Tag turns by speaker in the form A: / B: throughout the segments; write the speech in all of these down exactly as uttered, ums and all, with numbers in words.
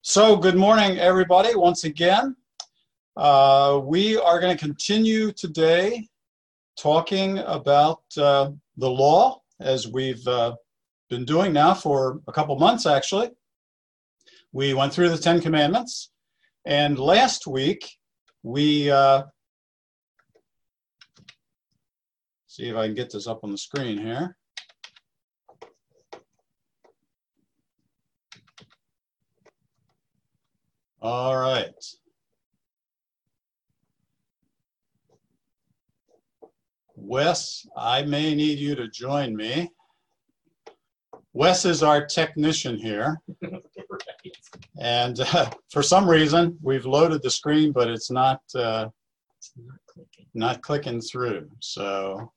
A: So good morning, everybody, once again. Uh, we are going to continue today talking about uh, the law, as we've uh, been doing now for a couple months, actually. We went through the Ten Commandments, and last week we, uh, see if I can get this up on the screen here. All right. Wes, I may need you to join me. Wes is our technician here. And uh, for some reason, we've loaded the screen, but it's not, uh,
B: it's not clicking.
A: not clicking through. So,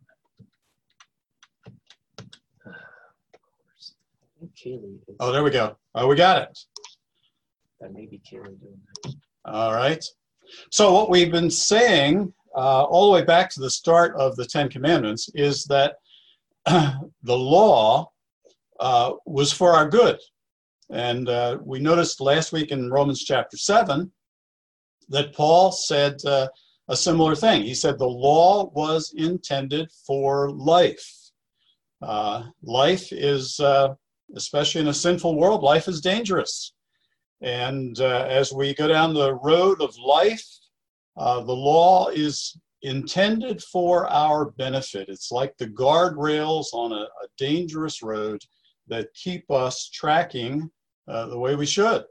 B: Uh, of course. I think Kaylee is,
A: oh, there we go. Oh, we got it.
B: that may be Kaylee doing that.
A: All right. So what we've been saying uh, all the way back to the start of the Ten Commandments is that the law uh, was for our good. And uh, we noticed last week in Romans chapter seven that Paul said uh, a similar thing. He said the law was intended for life. Uh, life is, uh, especially in a sinful world, life is dangerous. And uh, as we go down the road of life, uh, the law is intended for our benefit. It's like the guardrails on a, a dangerous road that keep us tracking uh, the way we should.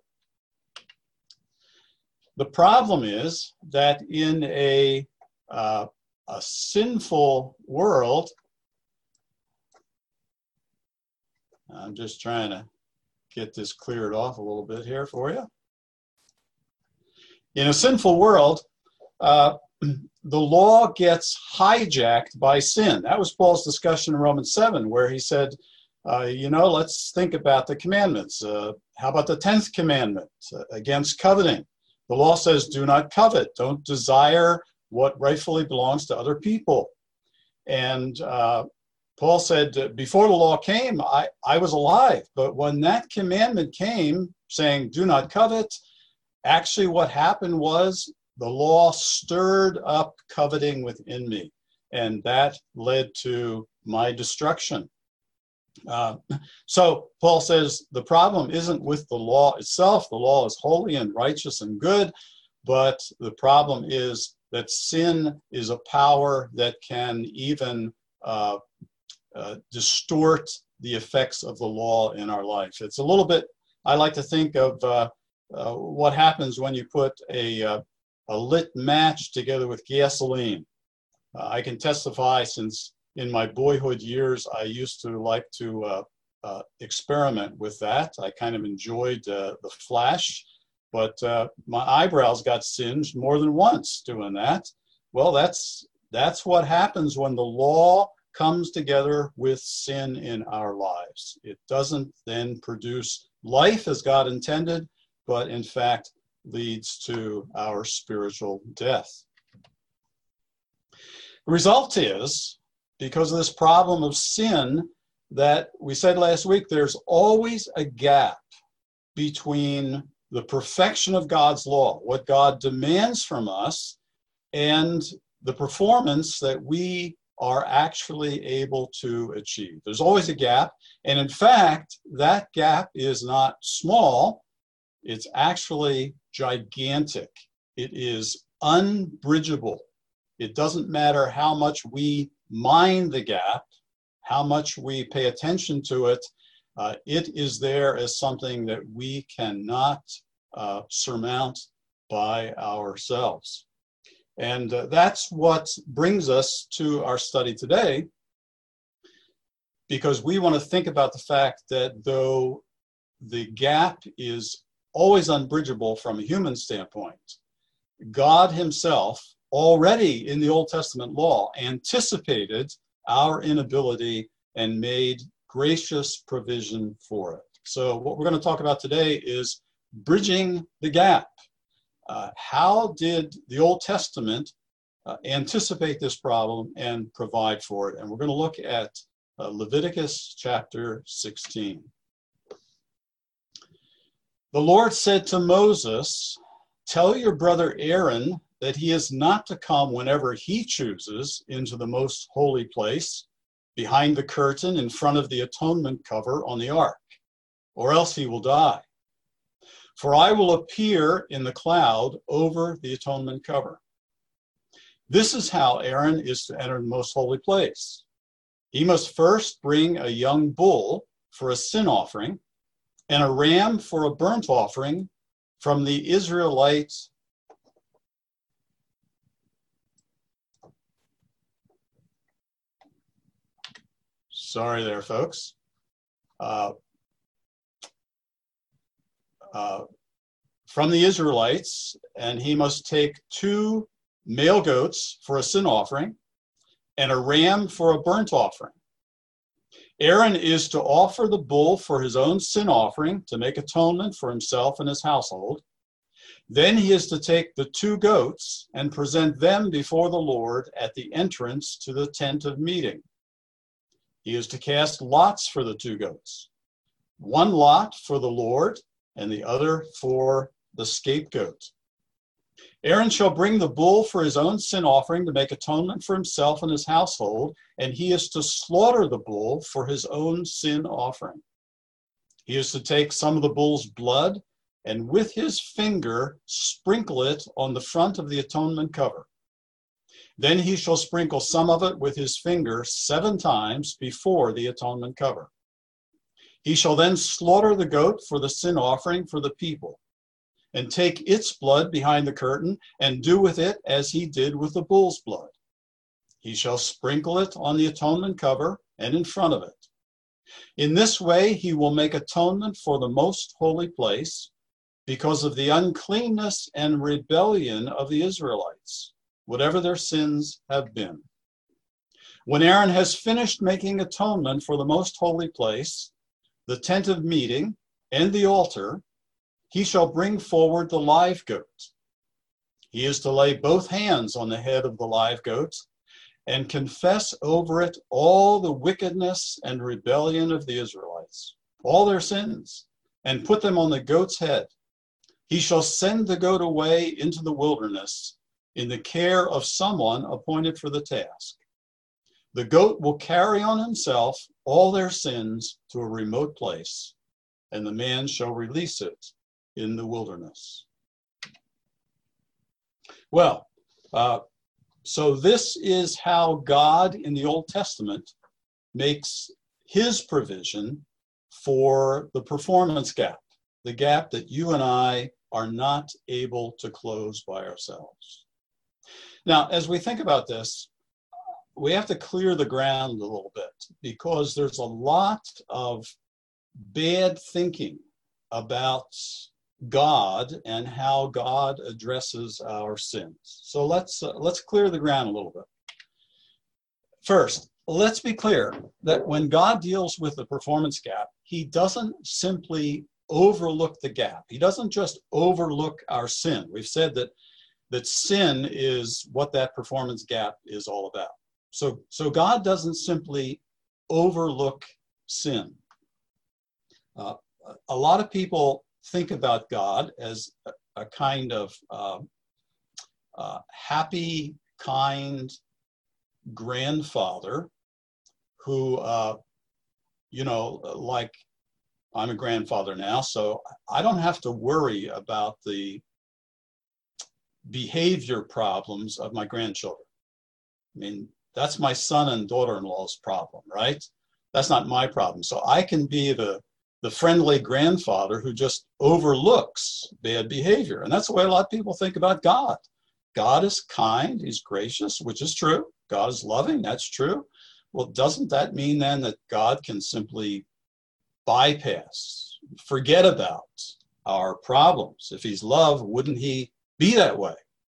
A: The problem is that in a, uh, a sinful world, I'm just trying to get this cleared off a little bit here for you. In a sinful world, uh, the law gets hijacked by sin. That was Paul's discussion in Romans seven, where he said, uh, you know, let's think about the commandments. Uh, how about the tenth commandment uh, against coveting? The law says, do not covet. Don't desire what rightfully belongs to other people. And uh, Paul said, before the law came, I, I was alive. But when that commandment came, saying, do not covet, actually what happened was the law stirred up coveting within me. And that led to my destruction. Uh, so Paul says the problem isn't with the law itself. The law is holy and righteous and good. But the problem is that sin is a power that can even uh, Uh, distort the effects of the law in our life. It's a little bit, I like to think of uh, uh, what happens when you put a, uh, a lit match together with gasoline. Uh, I can testify, since in my boyhood years, I used to like to uh, uh, experiment with that. I kind of enjoyed uh, the flash, but uh, my eyebrows got singed more than once doing that. Well, that's, that's what happens when the law comes together with sin in our lives. It doesn't then produce life as God intended, but in fact leads to our spiritual death. The result is, because of this problem of sin, that we said last week, there's always a gap between the perfection of God's law, what God demands from us, and the performance that we are actually able to achieve. There's always a gap, and in fact, that gap is not small, it's actually gigantic. It is unbridgeable. It doesn't matter how much we mind the gap, how much we pay attention to it, uh, it is there as something that we cannot uh, surmount by ourselves. And uh, that's what brings us to our study today, because we want to think about the fact that though the gap is always unbridgeable from a human standpoint, God himself already in the Old Testament law anticipated our inability and made gracious provision for it. So what we're going to talk about today is bridging the gap. Uh, how did the Old Testament uh, anticipate this problem and provide for it? And we're going to look at uh, Leviticus chapter sixteen. The Lord said to Moses, "Tell your brother Aaron that he is not to come whenever he chooses into the most holy place, behind the curtain in front of the atonement cover on the ark, or else he will die. For I will appear in the cloud over the atonement cover." This is how Aaron is to enter the most holy place. He must first bring a young bull for a sin offering and a ram for a burnt offering from the Israelite Sorry there, folks. Uh, uh, from the Israelites, and he must take two male goats for a sin offering and a ram for a burnt offering. Aaron is to offer the bull for his own sin offering to make atonement for himself and his household. Then he is to take the two goats and present them before the Lord at the entrance to the tent of meeting. He is to cast lots for the two goats, one lot for the Lord and the other for the scapegoat. Aaron shall bring the bull for his own sin offering to make atonement for himself and his household, and he is to slaughter the bull for his own sin offering. He is to take some of the bull's blood and with his finger sprinkle it on the front of the atonement cover. Then he shall sprinkle some of it with his finger seven times before the atonement cover. He shall then slaughter the goat for the sin offering for the people, and take its blood behind the curtain, and do with it as he did with the bull's blood. He shall sprinkle it on the atonement cover and in front of it. In this way he will make atonement for the most holy place, because of the uncleanness and rebellion of the Israelites, whatever their sins have been. When Aaron has finished making atonement for the most holy place, the tent of meeting, and the altar, he shall bring forward the live goat. He is to lay both hands on the head of the live goat and confess over it all the wickedness and rebellion of the Israelites, all their sins, and put them on the goat's head. He shall send the goat away into the wilderness in the care of someone appointed for the task. The goat will carry on himself all their sins to a remote place, and the man shall release it in the wilderness. Well, uh, so this is how God in the Old Testament makes his provision for the performance gap, the gap that you and I are not able to close by ourselves. Now, as we think about this, we have to clear the ground a little bit, because there's a lot of bad thinking about God and how God addresses our sins. So let's uh, let's clear the ground a little bit. First, let's be clear that when God deals with the performance gap, he doesn't simply overlook the gap. He doesn't just overlook our sin. We've said that that sin is what that performance gap is all about. So, so God doesn't simply overlook sin. Uh, a lot of people think about God as a, a kind of uh, uh, happy, kind grandfather who, uh, you know, like I'm a grandfather now, so I don't have to worry about the behavior problems of my grandchildren. I mean, that's my son and daughter-in-law's problem, right? That's not my problem. So I can be the, the friendly grandfather who just overlooks bad behavior. And that's the way a lot of people think about God. God is kind, he's gracious, which is true. God is loving, that's true. Well, doesn't that mean then that God can simply bypass, forget about our problems? If he's love, wouldn't he be that way?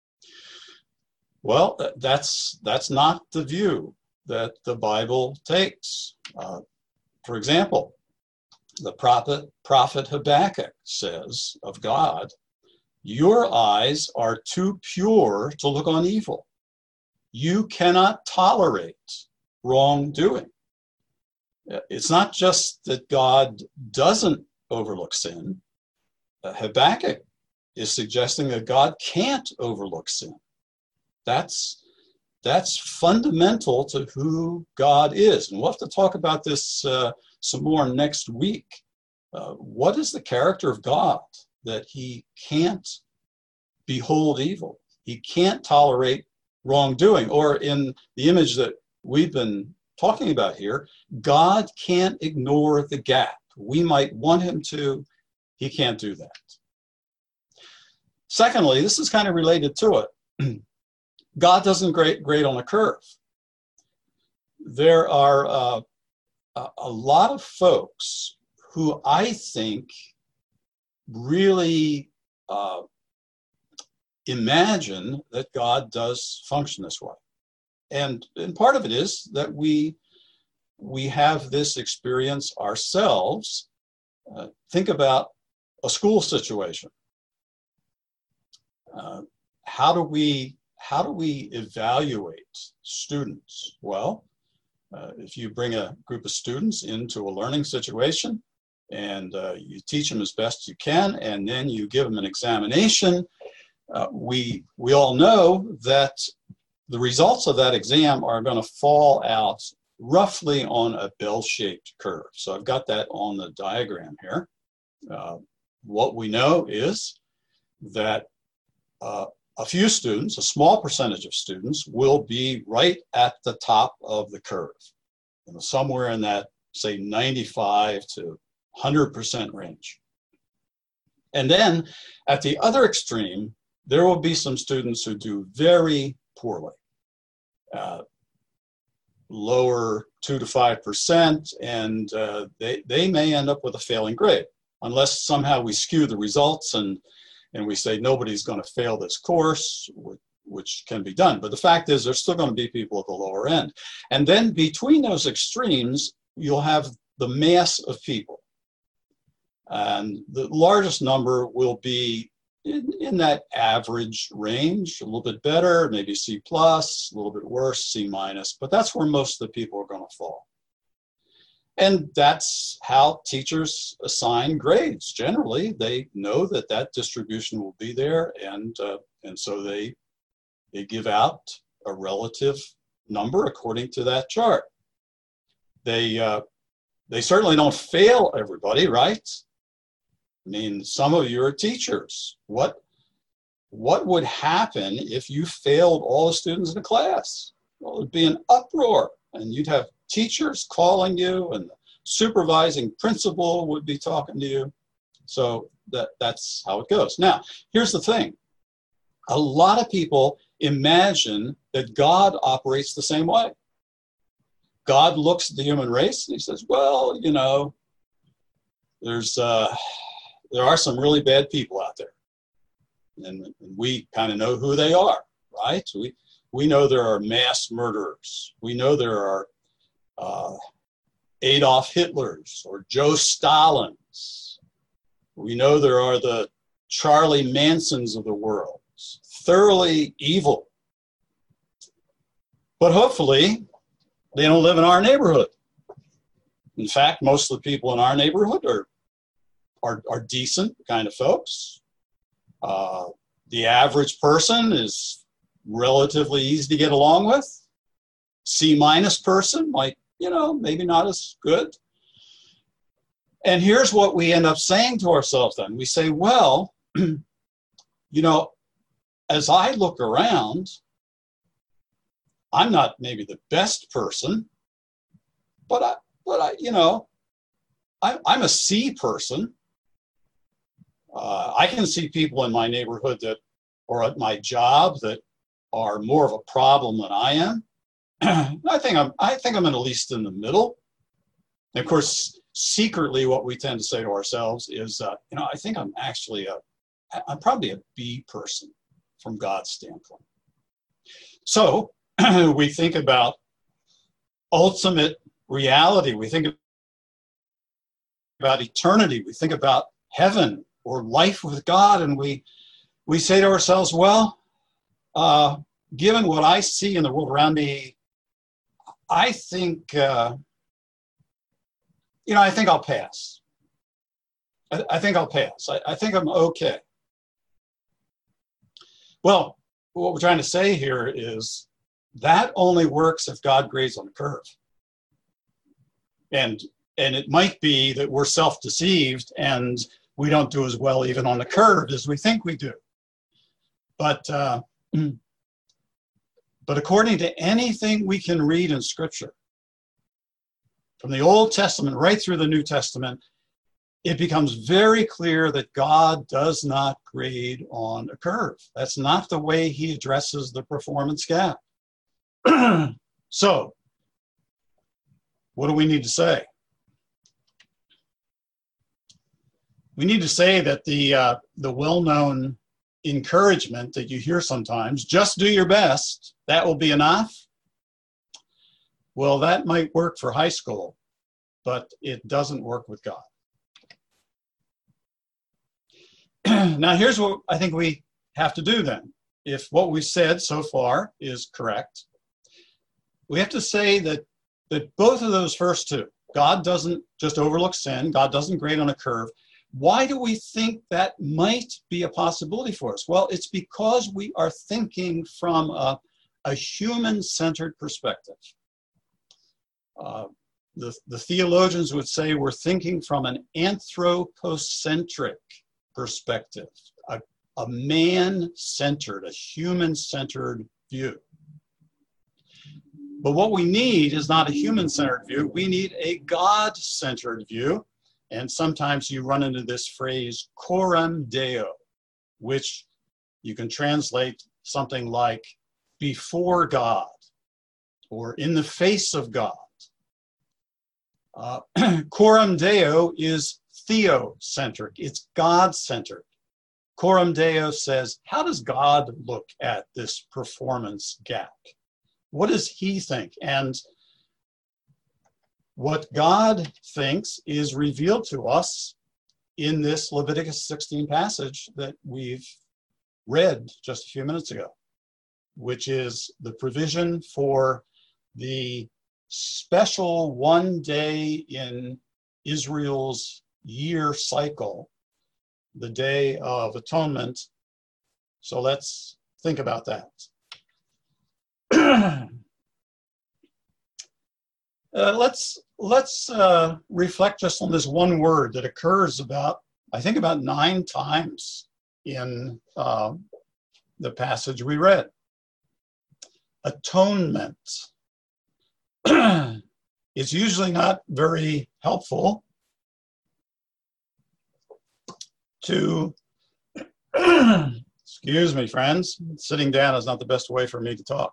A: Well, that's that's not the view that the Bible takes. Uh, for example, the prophet, prophet Habakkuk says of God, "Your eyes are too pure to look on evil. You cannot tolerate wrongdoing." It's not just that God doesn't overlook sin, uh, Habakkuk is suggesting that God can't overlook sin. That's, that's fundamental to who God is. And we'll have to talk about this uh, some more next week. Uh, what is the character of God that he can't behold evil? He can't tolerate wrongdoing. Or in the image that we've been talking about here, God can't ignore the gap. We might want him to, he can't do that. Secondly, this is kind of related to it. God doesn't grade, grade on a curve. There are uh, a, a lot of folks who I think really uh, imagine that God does function this way. And, and part of it is that we, we have this experience ourselves. Uh, think about a school situation. Uh, how do we how do we evaluate students? Well, uh, if you bring a group of students into a learning situation and uh, you teach them as best you can, and then you give them an examination, uh, we we all know that the results of that exam are going to fall out roughly on a bell-shaped curve. So I've got that on the diagram here. Uh, what we know is that Uh, a few students, a small percentage of students, will be right at the top of the curve, you know, somewhere in that, say, ninety-five to one hundred percent range. And then at the other extreme, there will be some students who do very poorly, uh, lower two to five percent, and uh, they, they may end up with a failing grade, unless somehow we skew the results and and we say nobody's going to fail this course, which can be done. But the fact is there's still going to be people at the lower end. And then between those extremes, you'll have the mass of people. And the largest number will be in, in that average range, a little bit better, maybe C plus, a little bit worse, C minus, but that's where most of the people are going to fall. And that's how teachers assign grades. Generally, they know that that distribution will be there, and uh, and so they they give out a relative number according to that chart. They uh, they certainly don't fail everybody, right? I mean, some of you are teachers. What what would happen if you failed all the students in the class? Well, it'd be an uproar, and you'd have teachers calling you, and the supervising principal would be talking to you. So that, that's how it goes. Now, here's the thing. A lot of people imagine that God operates the same way. God looks at the human race and he says, well, you know, there's uh, there are some really bad people out there. And, and we kind of know who they are, right? We, we know there are mass murderers. We know there are Uh, Adolf Hitlers or Joe Stalins. We know there are the Charlie Mansons of the world, thoroughly evil. But hopefully, they don't live in our neighborhood. In fact, most of the people in our neighborhood are, are, are decent kind of folks. Uh, the average person is relatively easy to get along with. C minus person might, you know, maybe not as good. And here's what we end up saying to ourselves then. We say, well, you know, as I look around, I'm not maybe the best person, but I, but I, you know, I, I'm a C person. Uh, I can see people in my neighborhood that, or at my job, that are more of a problem than I am. I think I'm, I think I'm at least in the middle. And of course, secretly, what we tend to say to ourselves is, uh, you know, I think I'm actually a, I'm probably a B person from God's standpoint. So we think about ultimate reality. We think about eternity. We think about heaven or life with God, and we we say to ourselves, well, uh, given what I see in the world around me, I think, uh, you know, I think I'll pass. I, I think I'll pass. I, I think I'm okay. Well, what we're trying to say here is that only works if God grades on a curve. And, and it might be that we're self-deceived and we don't do as well even on the curve as we think we do. But, uh, but according to anything we can read in Scripture, from the Old Testament right through the New Testament, it becomes very clear that God does not grade on a curve. That's not the way he addresses the performance gap. So, what do we need to say? We need to say that the, uh, the well-known encouragement that you hear sometimes, just do your best, that will be enough. Well, that might work for high school, but it doesn't work with God. Now, here's what I think we have to do then. If what we've said so far is correct, we have to say that, that both of those first two, God doesn't just overlook sin, God doesn't grade on a curve. Why do we think that might be a possibility for us? Well, it's because we are thinking from a, a human-centered perspective. Uh, the, the theologians would say we're thinking from an anthropocentric perspective, a, a man-centered, a human-centered view. But what we need is not a human-centered view. We need a God-centered view. And sometimes you run into this phrase, coram Deo, which you can translate something like before God or in the face of God. Uh, coram Deo is theocentric. It's God-centered. Coram Deo says, how does God look at this performance gap? What does he think? And what God thinks is revealed to us in this Leviticus sixteen passage that we've read just a few minutes ago, which is the provision for the special one day in Israel's year cycle, the Day of Atonement. So let's think about that. Uh, let's let's uh, reflect just on this one word that occurs about, I think, about nine times in uh, the passage we read. Atonement. It's usually not very helpful to, excuse me, friends, sitting down is not the best way for me to talk.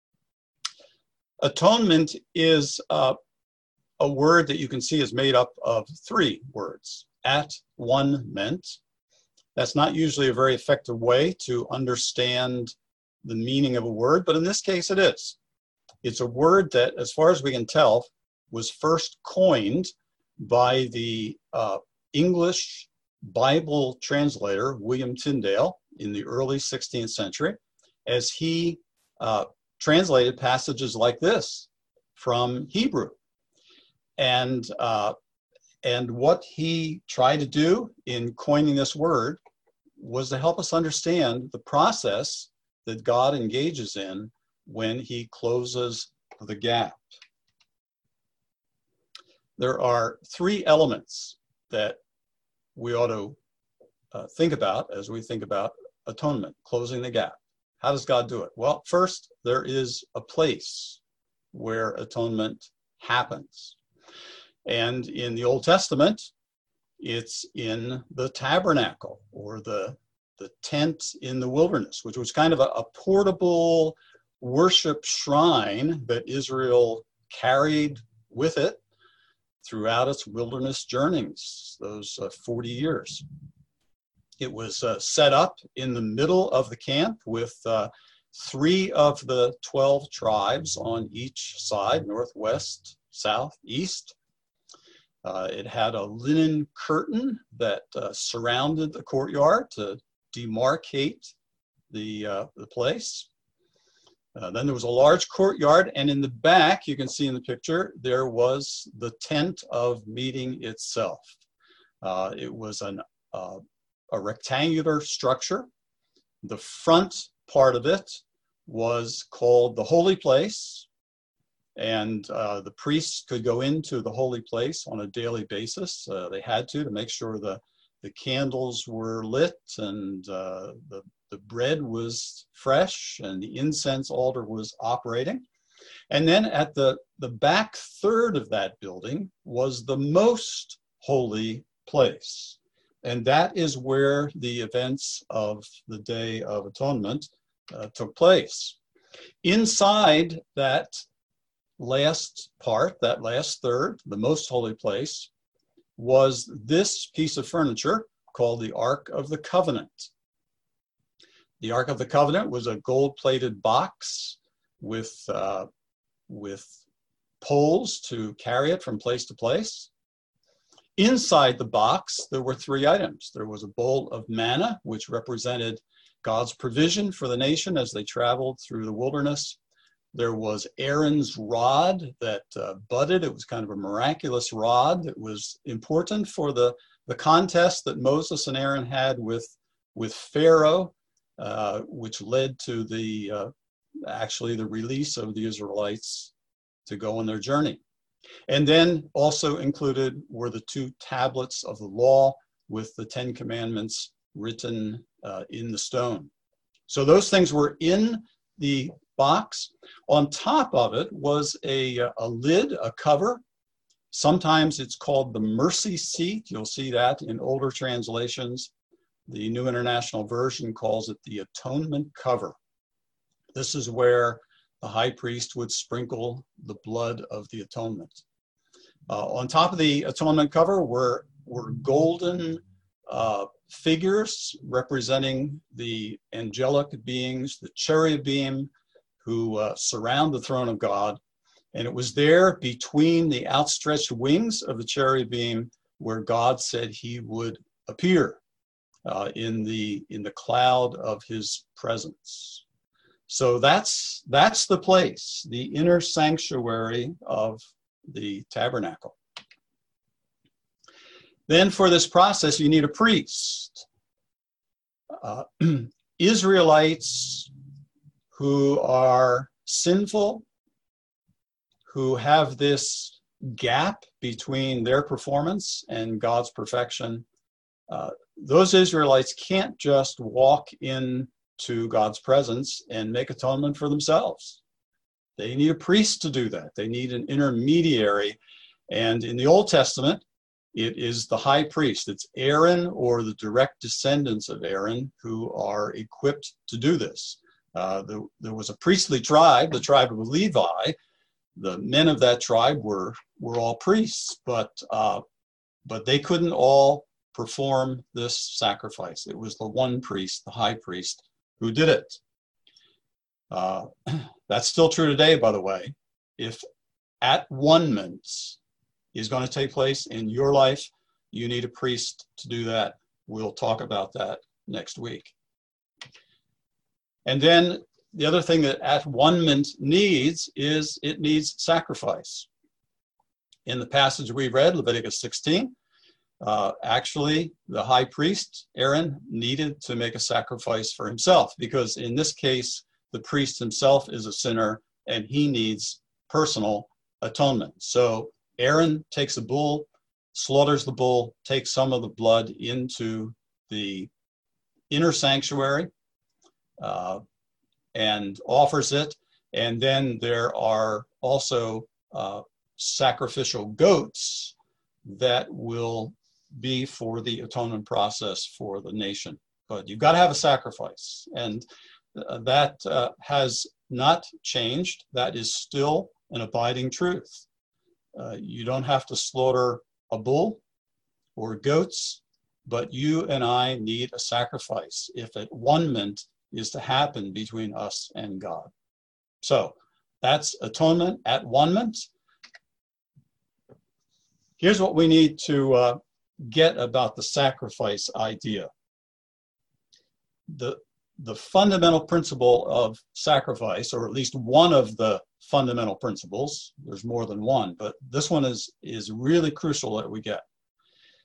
A: Atonement is uh, a word that you can see is made up of three words. At one meant. That's not usually a very effective way to understand the meaning of a word, but in this case it is. It's a word that, as far as we can tell, was first coined by the uh, English Bible translator, William Tyndale, in the early sixteenth century, as he uh, translated passages like this from Hebrew. And, uh, and what he tried to do in coining this word was to help us understand the process that God engages in when he closes the gap. There are three elements that we ought to uh, think about as we think about atonement, closing the gap. How does God do it? Well, first, there is a place where atonement happens. And in the Old Testament, it's in the tabernacle, or the, the tent in the wilderness, which was kind of a, a portable worship shrine that Israel carried with it throughout its wilderness journeys, those uh, forty years. It was uh, set up in the middle of the camp with uh, three of the twelve tribes on each side, northwest, south, east. Uh, it had a linen curtain that uh, surrounded the courtyard to demarcate the, uh, the place. Uh, then there was a large courtyard, and in the back, you can see in the picture, there was the tent of meeting itself. Uh, it was an, uh, a rectangular structure. The front part of it was called the Holy Place, and uh, the priests could go into the Holy Place on a daily basis. Uh, they had to to make sure the, the candles were lit and uh, the, the bread was fresh and the incense altar was operating. And then at the, the back third of that building was the most holy place. And that is where the events of the Day of Atonement uh, took place. Inside that last part, that last third, the most holy place, was this piece of furniture called the Ark of the Covenant. The Ark of the Covenant was a gold-plated box with, uh, with poles to carry it from place to place. Inside the box, there were three items. There was a bowl of manna, which represented God's provision for the nation as they traveled through the wilderness. There was Aaron's rod that uh, budded. It was kind of a miraculous rod that was important for the, the contest that Moses and Aaron had with, with Pharaoh, uh, which led to the uh, actually the release of the Israelites to go on their journey. And then also included were the two tablets of the law with the Ten Commandments written uh, in the stone. So those things were in the box. On top of it was a, a lid, a cover. Sometimes it's called the mercy seat. You'll see that in older translations. The New International Version calls it the atonement cover. This is where the high priest would sprinkle the blood of the atonement. Uh, on top of the atonement cover were, were golden uh, figures representing the angelic beings, the cherubim, who uh, surround the throne of God. And it was there between the outstretched wings of the cherubim where God said he would appear uh, in the, in the cloud of his presence. So that's, that's the place, the inner sanctuary of the tabernacle. Then for this process, you need a priest. Uh, Israelites who are sinful, who have this gap between their performance and God's perfection, uh, those Israelites can't just walk in to God's presence and make atonement for themselves. They need a priest to do that. They need an intermediary. And in the Old Testament, it is the high priest. It's Aaron or the direct descendants of Aaron who are equipped to do this. Uh, there, there was a priestly tribe, the tribe of Levi. The men of that tribe were, were all priests, but, uh, but they couldn't all perform this sacrifice. It was the one priest, the high priest, who did it. Uh, that's still true today, by the way. If at-one-ment is going to take place in your life, you need a priest to do that. We'll talk about that next week. And then the other thing that at-one-ment needs is it needs sacrifice. In the passage we read, Leviticus sixteen, Uh, actually, the high priest, Aaron, needed to make a sacrifice for himself because in this case, the priest himself is a sinner and he needs personal atonement. So Aaron takes a bull, slaughters the bull, takes some of the blood into the inner sanctuary uh, and offers it. And then there are also uh, sacrificial goats that will be for the atonement process for the nation. But you've got to have a sacrifice. And uh, that uh, has not changed. That is still an abiding truth. Uh, you don't have to slaughter a bull or goats, but you and I need a sacrifice if at-one-ment is to happen between us and God. So that's atonement, at-one-ment. Here's what we need to uh, get about the sacrifice idea. The, the fundamental principle of sacrifice, or at least one of the fundamental principles, there's more than one, but this one is, is really crucial that we get.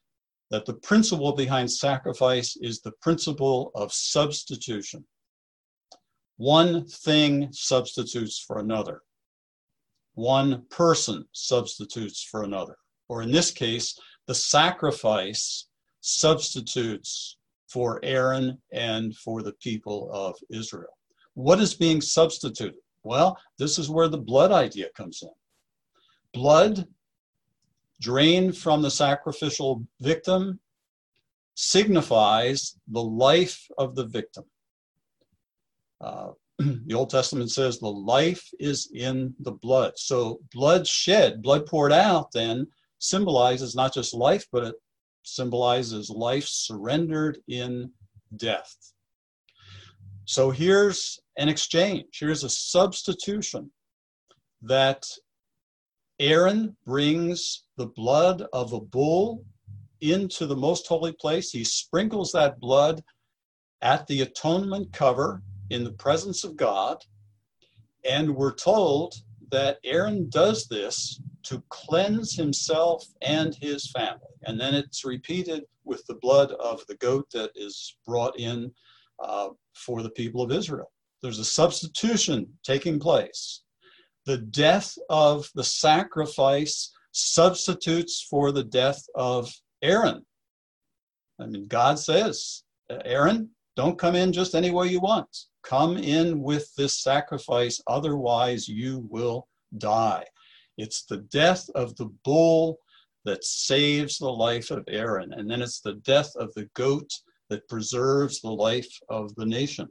A: that the principle behind sacrifice is the principle of substitution. One thing substitutes for another. One person substitutes for another. Or in this case, the sacrifice substitutes for Aaron and for the people of Israel. What is being substituted? Well, this is where the blood idea comes in. Blood drained from the sacrificial victim signifies the life of the victim. Uh, the Old Testament says the life is in the blood. So blood shed, blood poured out then symbolizes not just life, but it symbolizes life surrendered in death. So here's an exchange. Here's a substitution that Aaron brings the blood of a bull into the most holy place. He sprinkles that blood at the atonement cover in the presence of God. And we're told that Aaron does this to cleanse himself and his family. And then it's repeated with the blood of the goat that is brought in uh, for the people of Israel. There's a substitution taking place. The death of the sacrifice substitutes for the death of Aaron. I mean, God says, Aaron, don't come in just any way you want. Come in with this sacrifice, otherwise you will die. It's the death of the bull that saves the life of Aaron, and then it's the death of the goat that preserves the life of the nation.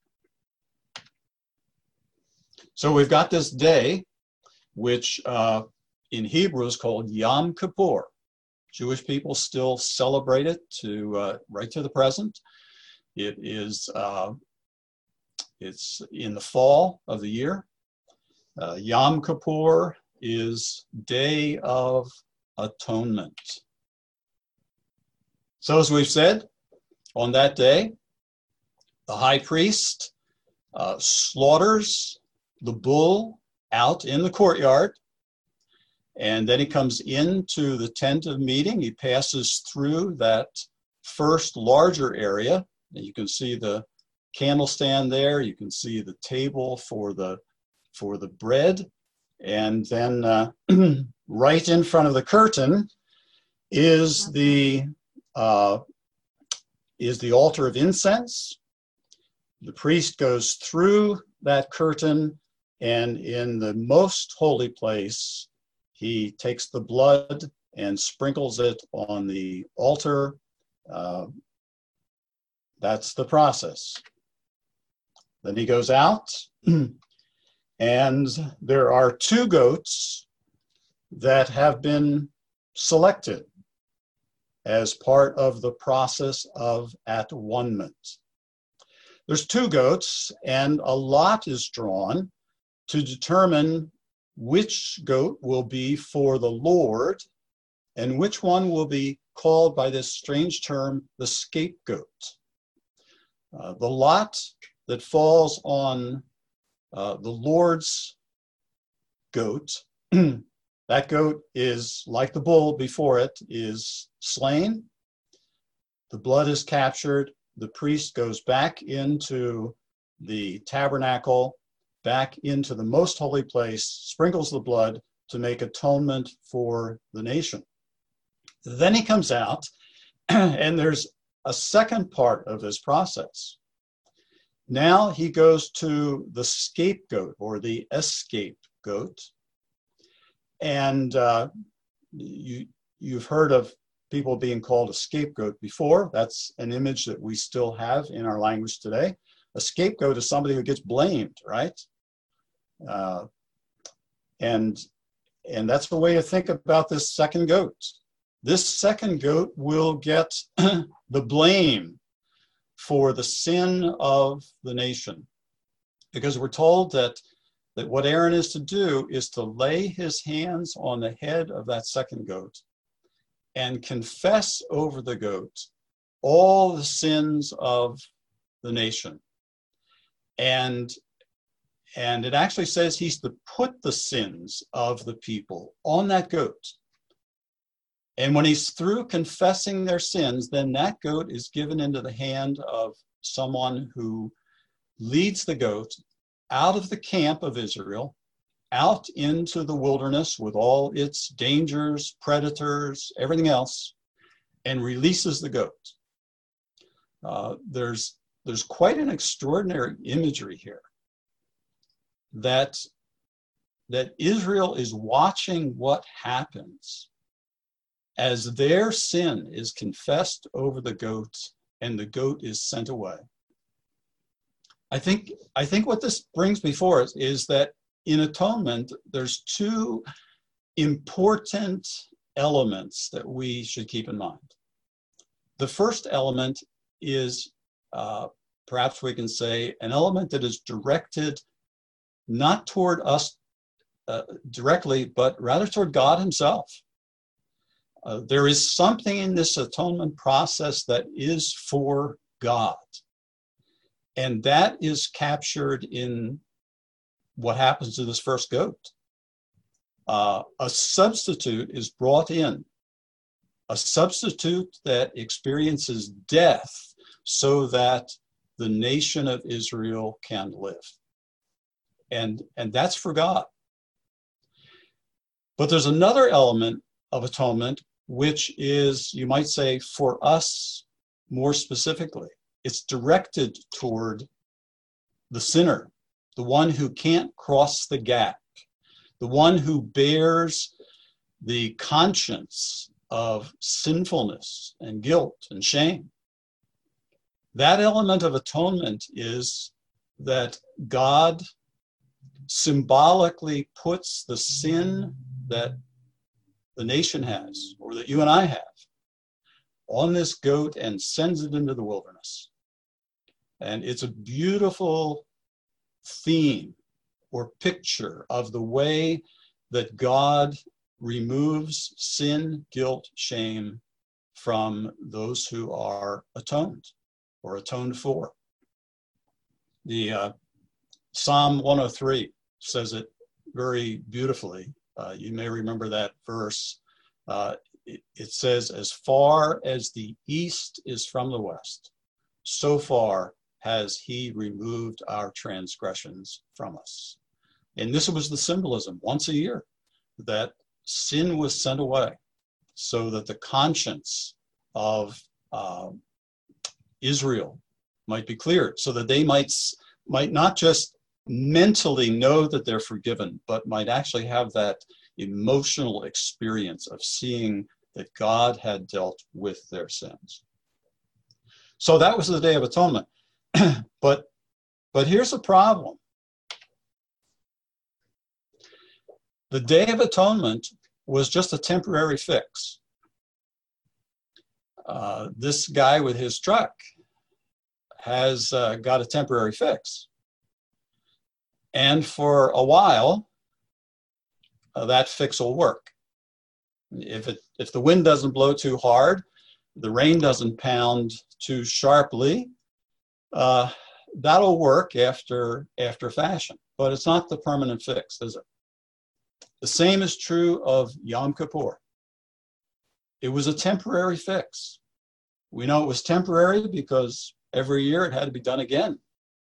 A: So we've got this day, which uh, in Hebrew is called Yom Kippur. Jewish people still celebrate it to uh, right to the present. It is uh, it's in the fall of the year. Uh, Yom Kippur is Day of Atonement. So as we've said, on that day, the high priest uh, slaughters the bull out in the courtyard, and then he comes into the tent of meeting. He passes through that first larger area, and you can see the candle stand there. You can see the table for the for the bread, and then uh, right in front of the curtain is the uh, is the altar of incense. The priest goes through that curtain, and in the most holy place, he takes the blood and sprinkles it on the altar. Uh, that's the process. Then he goes out, and there are two goats that have been selected as part of the process of at-one-ment. There's two goats, and a lot is drawn to determine which goat will be for the Lord and which one will be called by this strange term, the scapegoat. Uh, the lot that falls on uh, the Lord's goat, that goat is, like the bull before it, is slain. The blood is captured. The priest goes back into the tabernacle, back into the most holy place, sprinkles the blood to make atonement for the nation. Then he comes out, and there's a second part of this process. Now he goes to the scapegoat, or the escape goat. And uh, you, you've heard of people being called a scapegoat before. That's an image that we still have in our language today. A scapegoat is somebody who gets blamed, right? Uh, and, and that's the way to think about this second goat. This second goat will get the blame for the sin of the nation, because we're told that, that what Aaron is to do is to lay his hands on the head of that second goat and confess over the goat all the sins of the nation. And, and it actually says he's to put the sins of the people on that goat. And when he's through confessing their sins, then that goat is given into the hand of someone who leads the goat out of the camp of Israel, out into the wilderness with all its dangers, predators, everything else, and releases the goat. Uh, there's, there's quite an extraordinary imagery here that, that Israel is watching what happens as their sin is confessed over the goat and the goat is sent away. I think, I think what this brings before us is that in atonement, there's two important elements that we should keep in mind. The first element is, uh, perhaps we can say, an element that is directed not toward us uh, directly, but rather toward God himself. Uh, there is something in this atonement process that is for God. And that is captured in what happens to this first goat. Uh, a substitute is brought in, a substitute that experiences death so that the nation of Israel can live. And, and that's for God. But there's another element of atonement, which is, you might say, for us more specifically. It's directed toward the sinner, the one who can't cross the gap, the one who bears the conscience of sinfulness and guilt and shame. That element of atonement is that God symbolically puts the sin that the nation has, or that you and I have, on this goat and sends it into the wilderness. And it's a beautiful theme or picture of the way that God removes sin, guilt, shame from those who are atoned or atoned for. The uh, Psalm one oh three says it very beautifully. Uh, you may remember that verse. Uh, it, it says, as far as the east is from the west, so far has he removed our transgressions from us. And this was the symbolism once a year that sin was sent away so that the conscience of uh, Israel might be cleared, so that they might, might not just mentally know that they're forgiven, but might actually have that emotional experience of seeing that God had dealt with their sins. So that was the Day of Atonement. but, but here's a problem. The Day of Atonement was just a temporary fix. Uh, this guy with his truck has uh, got a temporary fix. And for a while, uh, that fix will work. If, it, if the wind doesn't blow too hard, the rain doesn't pound too sharply, uh, that'll work after, after fashion. But it's not the permanent fix, is it? The same is true of Yom Kippur. It was a temporary fix. We know it was temporary because every year it had to be done again.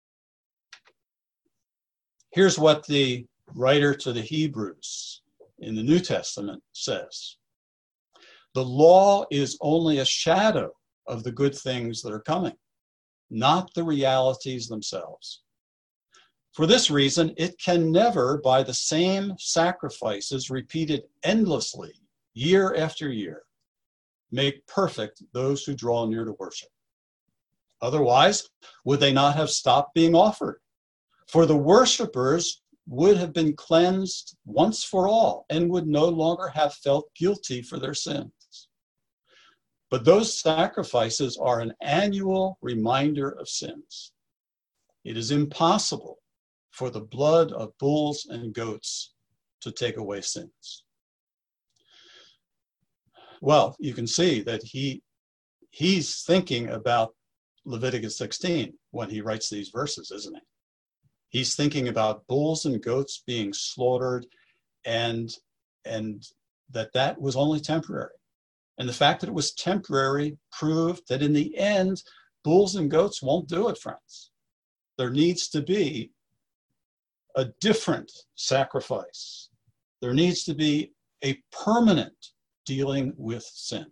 A: Here's what the writer to the Hebrews in the New Testament says. The law is only a shadow of the good things that are coming, not the realities themselves. For this reason, it can never, by the same sacrifices repeated endlessly, year after year, make perfect those who draw near to worship. Otherwise, would they not have stopped being offered? For the worshipers would have been cleansed once for all and would no longer have felt guilty for their sins. But those sacrifices are an annual reminder of sins. It is impossible for the blood of bulls and goats to take away sins. Well, you can see that he he's thinking about Leviticus sixteen when he writes these verses, isn't he? He's thinking about bulls and goats being slaughtered, and, and that that was only temporary. And the fact that it was temporary proved that in the end, bulls and goats won't do it, friends. There needs to be a different sacrifice. There needs to be a permanent dealing with sin.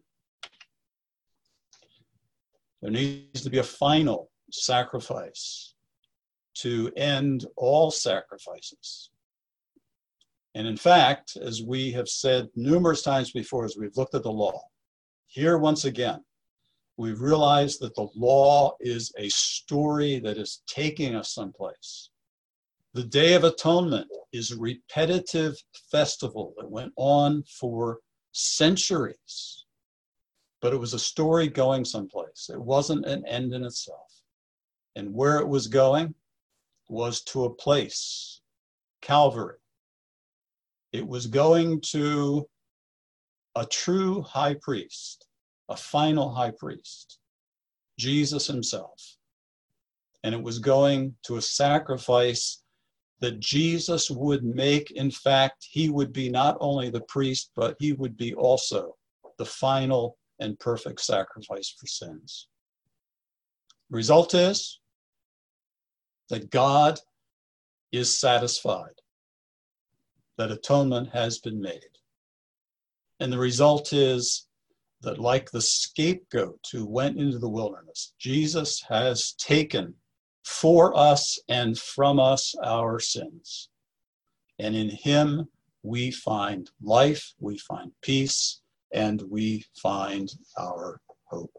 A: There needs to be a final sacrifice to end all sacrifices. And in fact, as we have said numerous times before, as we've looked at the law, here once again, we've realized that the law is a story that is taking us someplace. The Day of Atonement is a repetitive festival that went on for centuries, but it was a story going someplace. It wasn't an end in itself. And where it was going was to a place, Calvary. It was going to a true high priest, a final high priest, Jesus himself. And it was going to a sacrifice that Jesus would make. In fact, he would be not only the priest, but he would be also the final and perfect sacrifice for sins. The result is that God is satisfied, that atonement has been made. And the result is that, like the scapegoat who went into the wilderness, Jesus has taken for us and from us our sins. And in him we find life, we find peace, and we find our hope.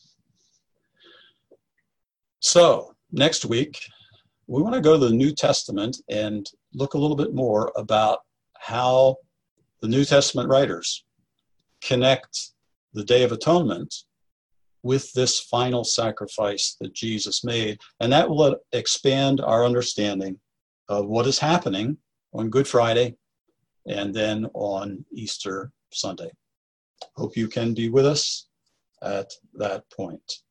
A: So next week, we want to go to the New Testament and look a little bit more about how the New Testament writers connect the Day of Atonement with this final sacrifice that Jesus made. And that will expand our understanding of what is happening on Good Friday and then on Easter Sunday. Hope you can be with us at that point.